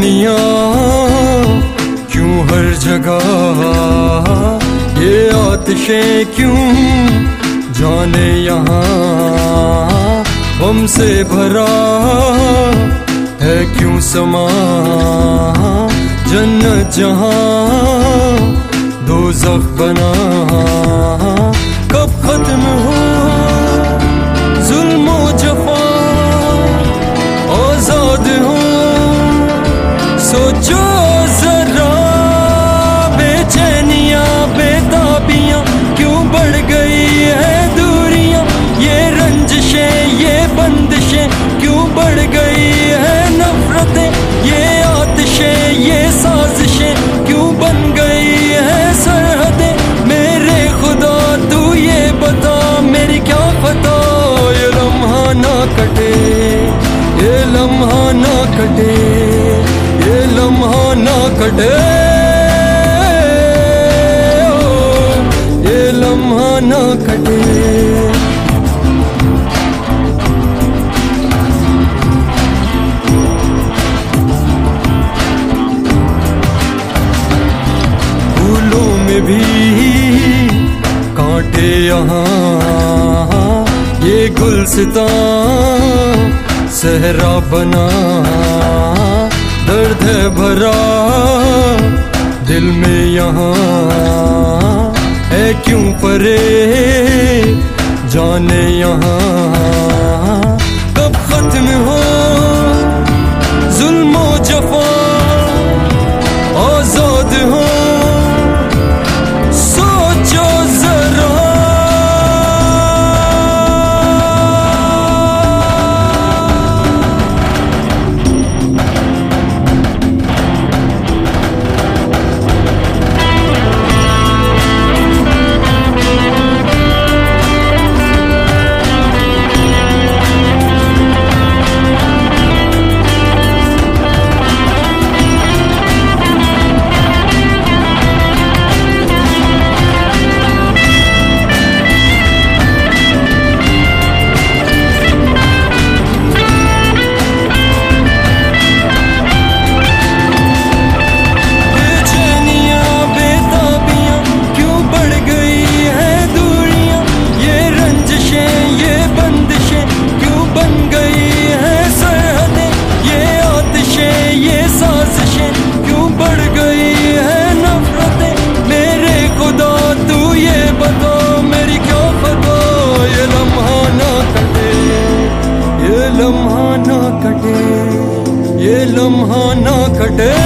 बेचैनियाँ क्यों हर जगह, ये आतिशें क्यों जाने यहाँ हमसे भरा है क्यों समा। जन्नत जहाँ दोज़ख बना, कब खत्म हो जुल्म ओ जफा, आजाद हो सोचो जरा। बेचैनियाँ बेताबियाँ क्यों बढ़ गई है दूरियाँ, ये रंजिशें ये बंदिशें क्यों बढ़ गई है नफरतें, ये आतिशें ये साजिशें क्यों बन गई है सरहदें। मेरे खुदा तू ये बता मेरी क्या खता, ये लम्हा ना कटे ये लम्हा ना कटे ये लम्हा ना कटे, ये लम्हा ना कटे। फूलों में भी कांटे यहाँ, ये गुलसितां सहरा बना। दर्द है भरा दिल में यहाँ, है क्यों परे जाने यहाँ। कब खत्म हो जुल्म ओ जफा, आजाद हो सोचो जरा। लम्हा ना कटे ये लम्हा ना कटे।